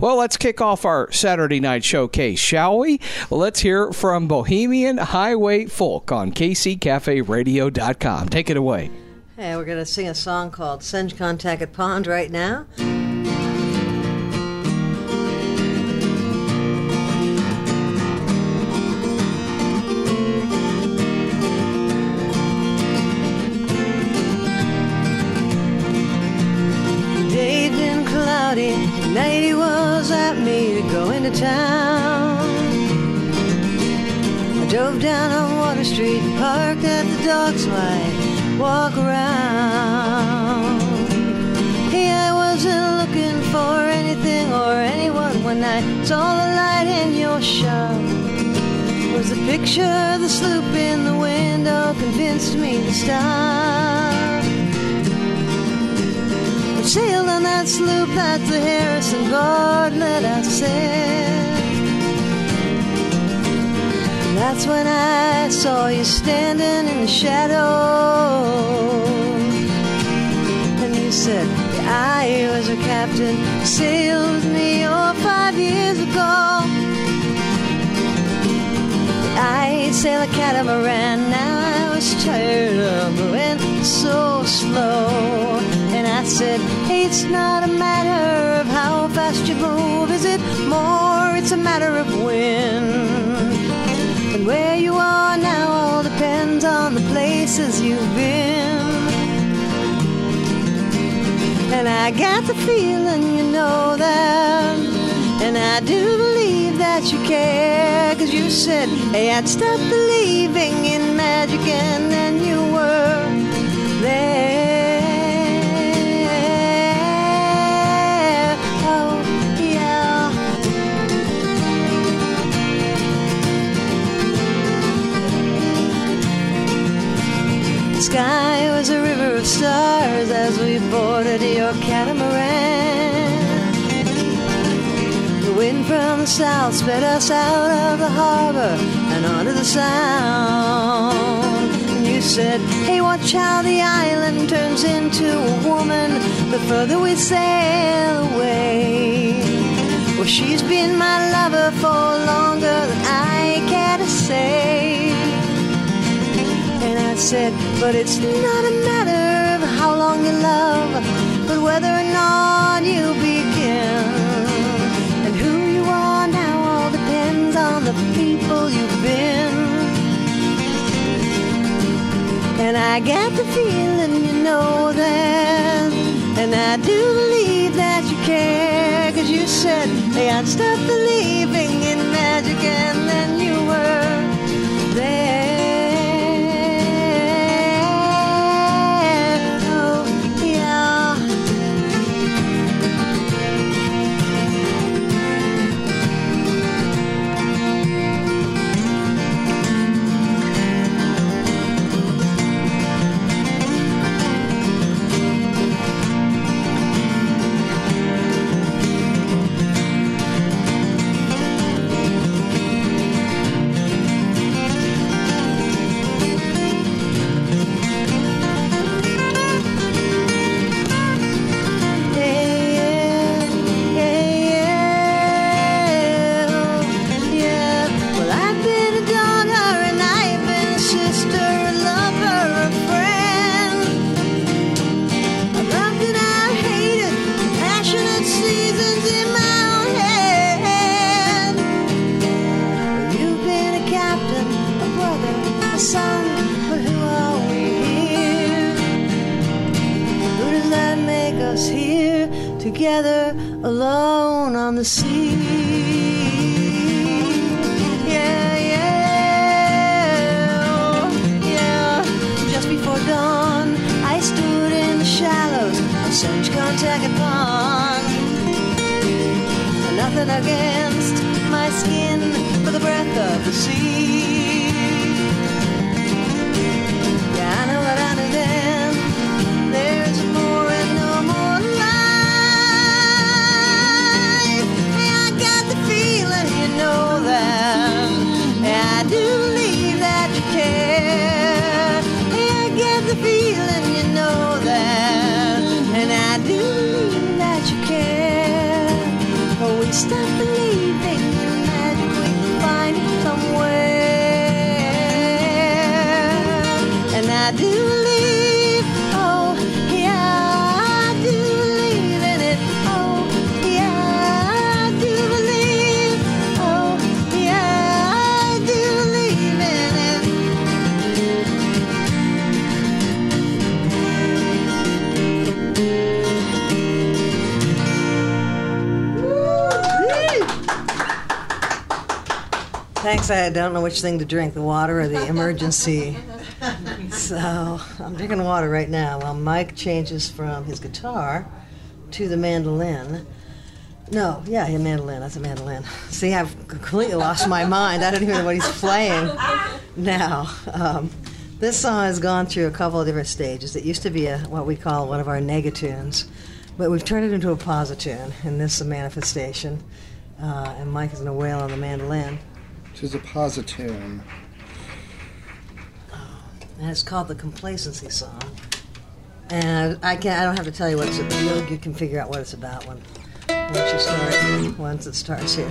Well, let's kick off our Saturday night showcase, shall we? Well, let's hear from Bohemian Highway Folk on KCCafeRadio.com. Take it away. Hey, we're going to sing a song called Senge Contact Pond right now. Night he was at me to go into town. I drove down on Water Street and parked at the docks while I walk around. Hey, I wasn't looking for anything or anyone when I saw the light in your shop. It was the picture of the sloop in the window convinced me to stop. Sailed on that sloop, that's the Harrison Bartlett, I said. That's when I saw you standing in the shadow. And you said, yeah, I was a captain, sailed with me 5 years ago. I'd sail a catamaran, now I was tired of moving so slow. And I said, hey, it's not a matter of how fast you move, is it more? It's a matter of when. And where you are now all depends on the places you've been. And I got the feeling you know that, and I do believe that you care, 'cause you said, hey, I'd stop believing in magic, and then you were there. The sky was a river of stars as we boarded your catamaran. The wind from the south sped us out of the harbor and onto the sound. And you said, hey, watch how the island turns into a woman the further we sail away. Well, she's been my lover for longer than I care to say. And I said, but it's not a matter of how long you love, but whether or not you begin. And who you are now all depends on the people you've been. And I get the feeling you know that, and I do believe that you care, 'cause you said, hey, I'd stop believing in magic, and then you were there. Together alone on the sea. Yeah, yeah, yeah. Just before dawn, I stood in the shallows of Senge Contact Pond. Nothing against my skin for the breath of the sea. Yeah, I know what I knew then. There's more and no more life. Know that, I do believe that you care. I get the feeling you know that, and I do believe that you care. Oh, we stop believing in magic, we can find it somewhere. And I do believe, oh yeah, I do believe in it. Oh yeah, I do believe. Oh yeah, I do believe in it. Thanks, I don't know which thing to drink, the water or the emergency. So I'm drinking water right now while Mike changes from his guitar to the mandolin. No, yeah, a mandolin. That's a mandolin. See, I've completely lost my mind. I don't even know what he's playing now. This song has gone through a couple of different stages. It used to be what we call one of our negatunes, but we've turned it into a positune, and this is a manifestation. And Mike is going to wail on the mandolin. Which is a positune. And it's called the Complacency Song. And I don't have to tell you what it's about. You can figure out what it's about once it starts here.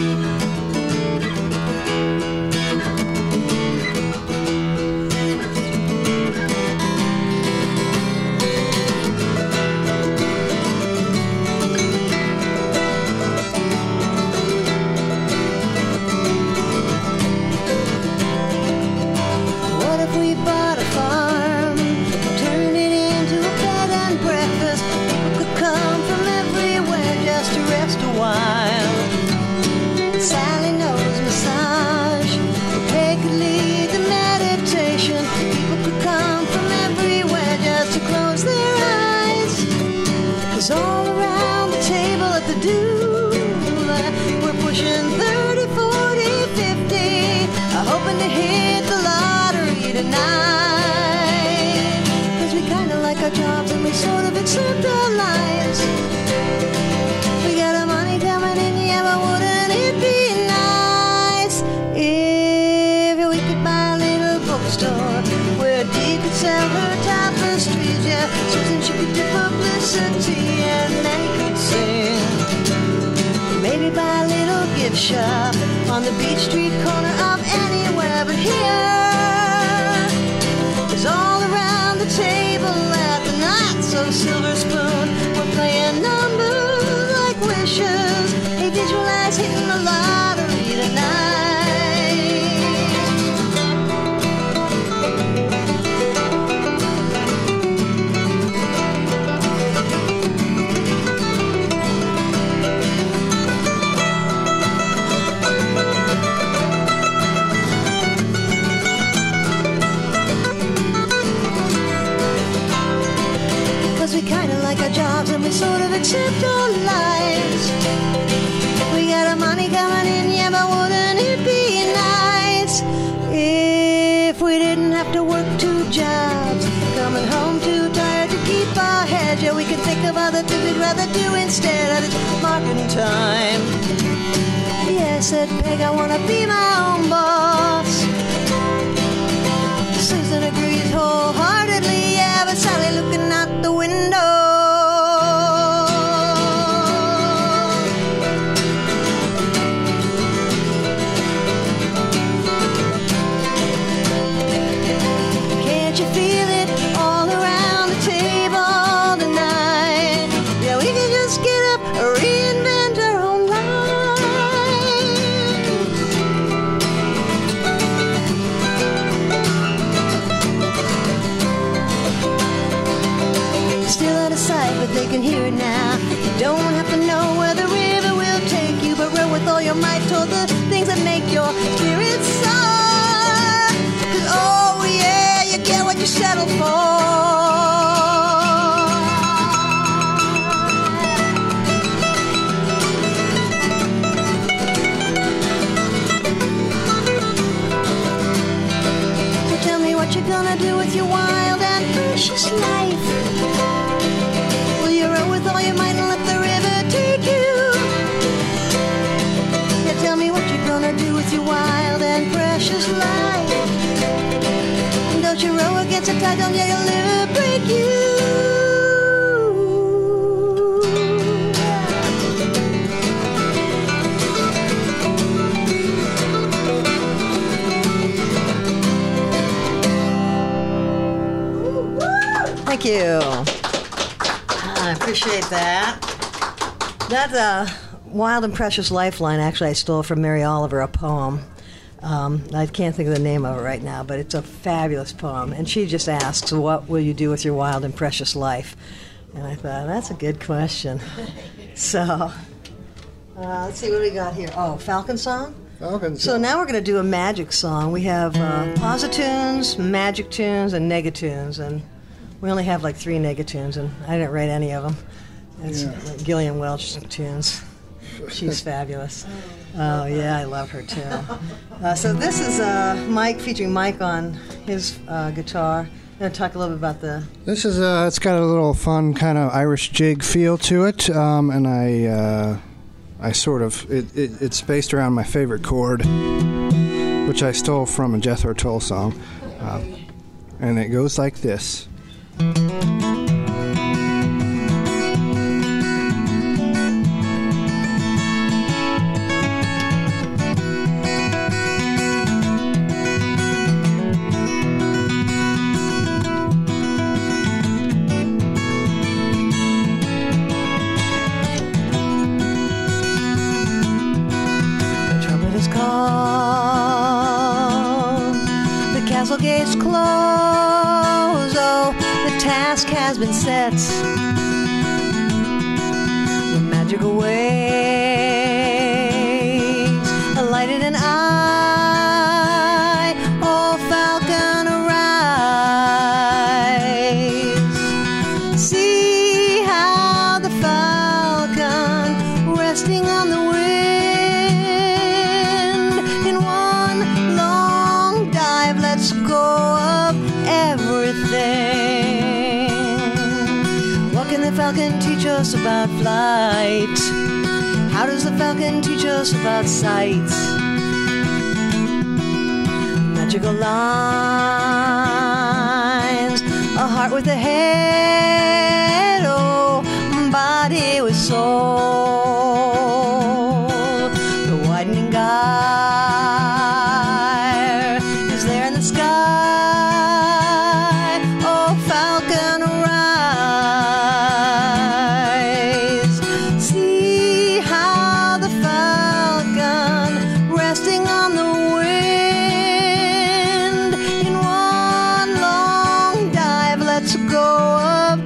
What if we bought a farm, turned it into a bed and breakfast? People could come from everywhere just to rest a while. Sally knows massage. Peg could lead the meditation. People could come from everywhere just to close their eyes. 'Cause all around the table at the doula, we're pushing 30, 40, 50, hoping to hit the lottery tonight. 'Cause we kinda like our jobs and we sort of accept our lives. We got our money coming in, yeah, but wouldn't it be nice if we could buy a little bookstore where Dee could sell her tapestries? Yeah, Susan, she could do publicity and Nanny could sing. Maybe buy a little gift shop on the Beach Street corner of anywhere but here. 'Cause all around the table at the not-so-silver spoon, we're playing numbers like wishes. Hey, visualize hitting the lottery tonight. We kinda like our jobs and we sort of accept our lives. We got our money coming in, yeah, but wouldn't it be nice if we didn't have to work 2 jobs, coming home too tired to keep our heads? Yeah, we can think of other things we'd rather do instead at it's marketing time. Yeah, said Peg, I wanna be my own boss. Susan agrees wholeheartedly, yeah, but Sally looking out the window. Can't you feel it all around the table tonight? Yeah, we can just get up, reinvent our own lives. Still out of sight, but they can hear it now. You don't have to know where the river will take you, but row with all your might toward the things that make your spirit soar. 'Cause oh yeah, you get what you settle for. So tell me what you're gonna do with your wild and precious life. Will you row with all your might and let the river take you? Yeah, tell me what you're gonna do with your wild and precious life. And don't you row against the tide, don't let your liver break you. Thank you. I appreciate that. That Wild and Precious Lifeline, actually, I stole from Mary Oliver, a poem. I can't think of the name of it right now, but it's a fabulous poem. And she just asks, what will you do with your wild and precious life? And I thought, that's a good question. So, let's see what we got here. Oh, Falcon Song? Falcon So Song. now we're going to do a magic song. We have positunes, magic tunes, and negatunes. And we only have like 3 negatunes, and I didn't write any of them. It's like Gillian Welch tunes. She's fabulous. Oh, yeah, I love her too. So this is Mike, featuring Mike on his guitar. I'm going to talk a little bit about the... This is it's got a little fun kind of Irish jig feel to it, and I sort of it's based around my favorite chord, which I stole from a Jethro Tull song, and it goes like this. castle gates close. Oh, the task has been set. The magic awaits, a light in an eye. Oh, falcon, arise. See how the falcon, resting on the wind, in one long dive lets go of everything. What can the falcon teach us about flight? How does the falcon teach us about sight? Magical lines, a heart with a head, oh, body with soul. The widening gyre is there in the sky. Oh, falcon, arise. See how the falcon, resting on the wind, in one long dive lets go of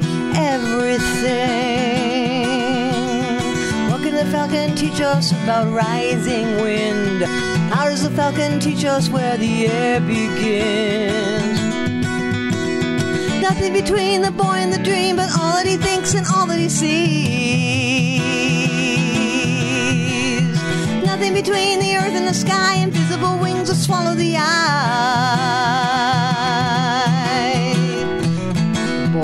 everything. What can the falcon teach us about rising wind? How does the falcon teach us where the air begins? Nothing between the boy and the dream, but all that he thinks and all that he sees. Nothing between the earth and the sky, invisible wings that swallow the eye. Boy,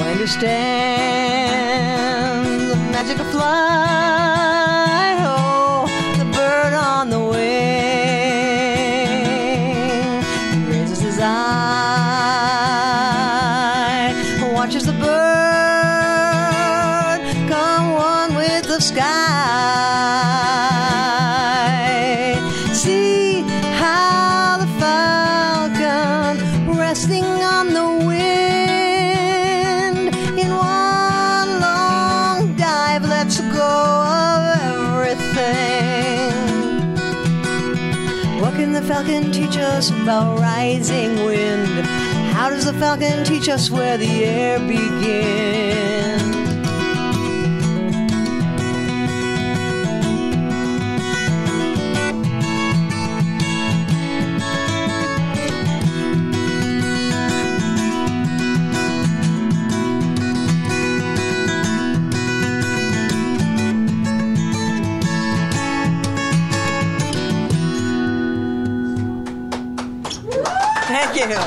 understand the magic of flight. Oh, the bird on the wing, he raises his eye, watches the bird come one with the sky. See how the falcon, resting on the wind, in one long dive lets go of everything. What can the falcon teach us about rising wind? How does the falcon teach us where the air begins? Thank you.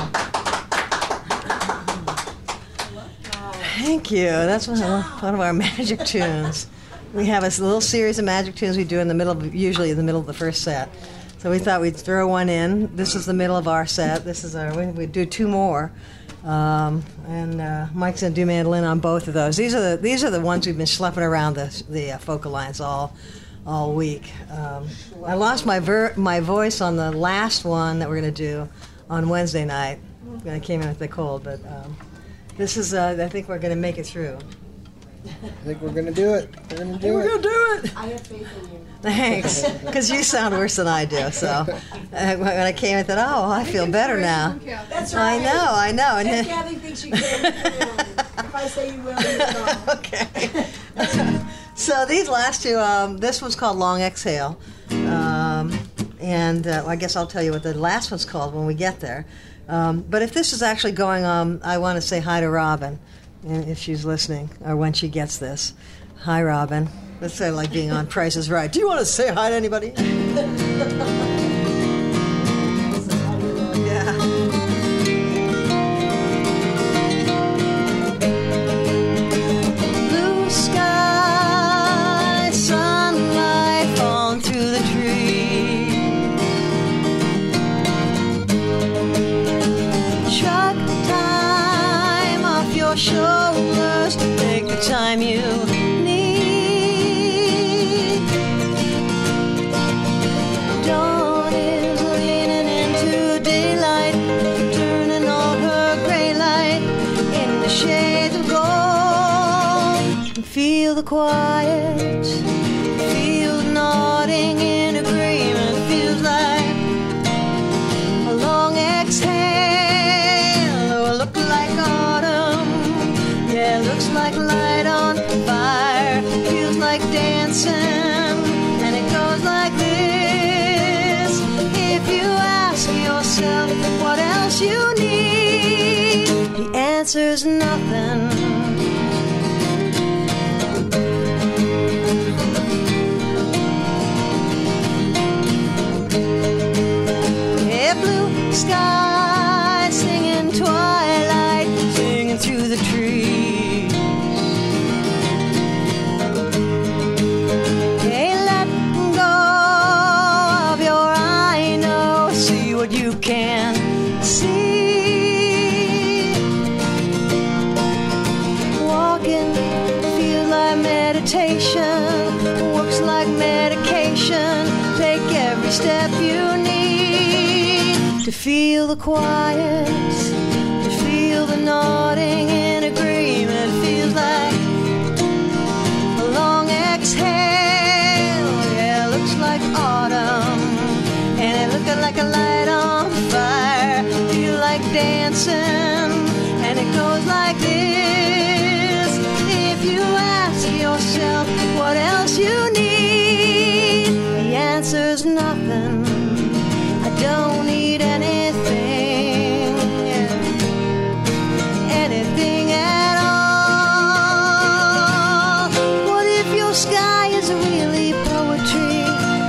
Thank you. That's one of our magic tunes. We have a little series of magic tunes we do in the middle, usually in the middle of the first set. So we thought we'd throw one in. This is the middle of our set. This is our. We do two more, and Mike's gonna do mandolin on both of those. These are the ones we've been schlepping around the focal lines all week. I lost my voice on the last one that we're gonna do on Wednesday night. I came in with the cold, but This is, I think we're going to make it through. I think we're going to do it. We're going to do We're it. going to do it. I have faith in you. Thanks. Because you sound worse than I do. So when I came, I thought, oh, I feel better now. That's right. I know. And If then, Kathy thinks you can, you will. If I say you will, you will. okay. So these last two, this one's called Long Exhale. And I guess I'll tell you what the last one's called when we get there. But if this is actually going on, I want to say hi to Robin, if she's listening, or when she gets this. Hi, Robin. That's sort of like being on Price is Right. Do you want to say hi to anybody? Yeah. Blue sky, sunlight falling through the trees. Shark time off your shoulders. Take the time you need. Dawn is leaning into daylight, turning all her gray light into shades of gold. And feel the quiet, feel the nodding in agreement. Feels like a long exhale, or look like autumn. Yeah, looks like light on fire. Feels like dancing, and it goes like this. If you ask yourself what else you need, the answer's nothing. Yeah, blue sky, singing twilight, singing through the trees. Hey, let go of your I know, see what you can see. Walking feels like meditation, works like medication. Take every step you need to feel the quiet, to feel the nodding in agreement. Feels like a long exhale. Yeah, looks like autumn, and it looking like a light on fire. Feel like dancing, and it goes like this. If you ask yourself what else you need, the answer's nothing. I don't need anything, anything at all. What if your sky is really poetry?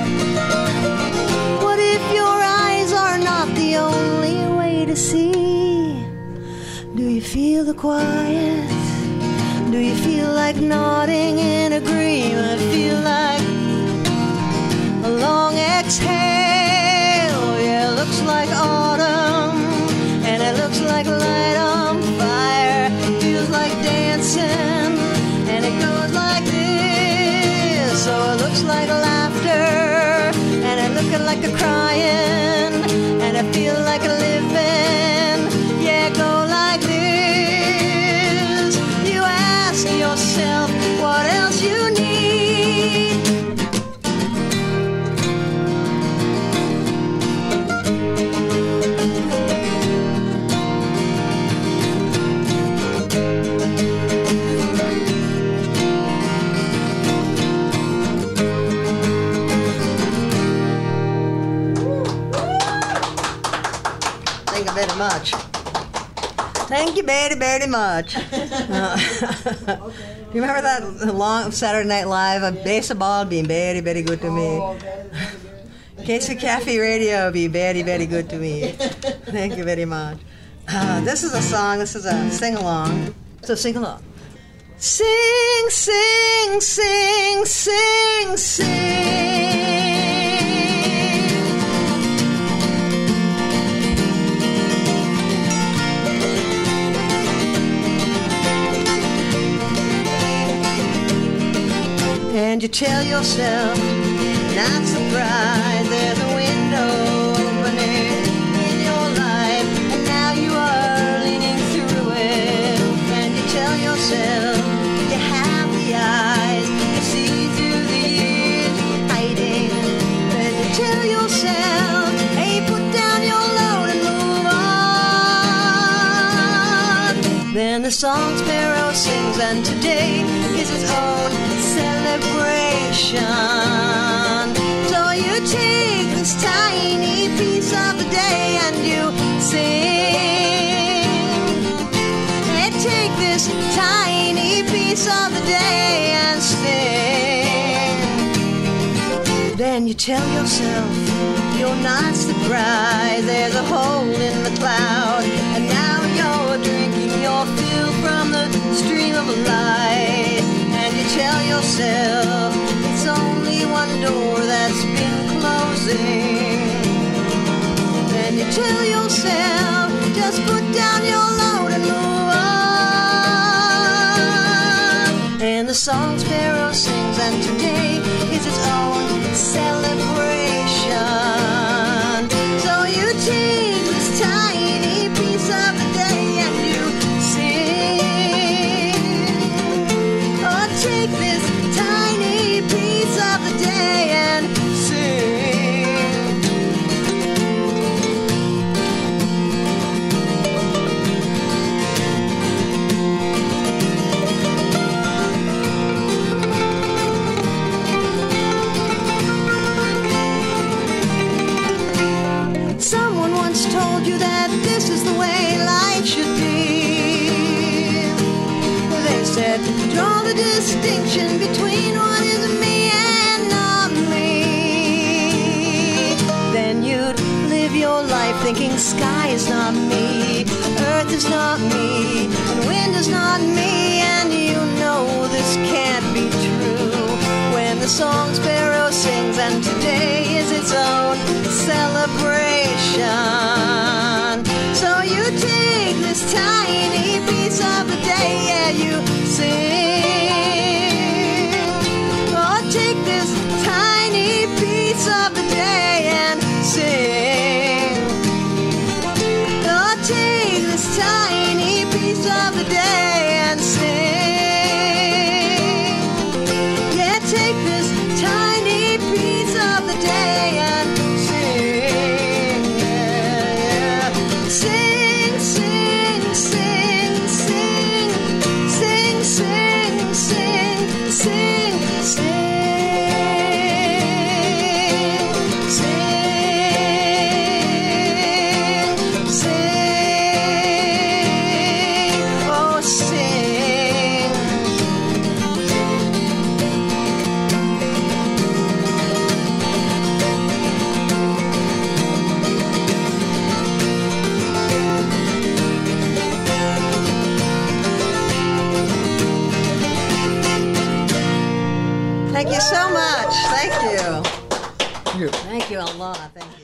What if your eyes are not the only way to see? Do you feel the quiet? Do you feel like nodding in agreement? Feel like a long exhale. Yeah, looks like autumn, and it looks like light on fire. Feels like dancing, and it goes like this. So it looks like laughter, and it looking like a crying, and I feel like a living. Yeah, go like this. You ask yourself what else you need. Thank you very much. Thank you very, very much. You remember that long Saturday Night Live? Baseball being very, very good to me. KC Cafe Radio be very, very good to me. Thank you very much. This is a song. This is a sing-along. So sing along. Sing, sing, sing, sing, sing. And you tell yourself, not surprised, there's a window opening in your life, and now you are leaning through it. song sparrow sings, and today is its own celebration. So you take this tiny piece of the day and you sing. And take this tiny piece of the day and sing. Then you tell yourself you're not surprised there's a hole in the cloud, and now you're drinking your fill from the stream of light. And you tell yourself it's only one door that's been closing. And you tell yourself just put down your load and move on. And the song sparrow sings, and today is its own celebration. So you take this tiny piece of the day and you sing. Oh, take this tiny piece of the day and sing. Someone once told you that this is the way life should be. They said, draw the distinction between what is me and not me. Then you'd live your life thinking sky is not me, earth is not me, and wind is not me. And you know this can't be true when the song sparrow sings, and today is its own celebration. So you take this tiny piece of the day, yeah, you sing. Oh, take this tiny piece of the day and sing. Oh, take this tiny piece of the day and sing. Yeah, take this tiny piece of the day and sing. Yeah, yeah. Sing, sing, sing, sing. Sing, sing, sing, sing, sing. Sing, sing. Oh, sing. Thank you so much. Thank you. Thank you a lot. Thank you.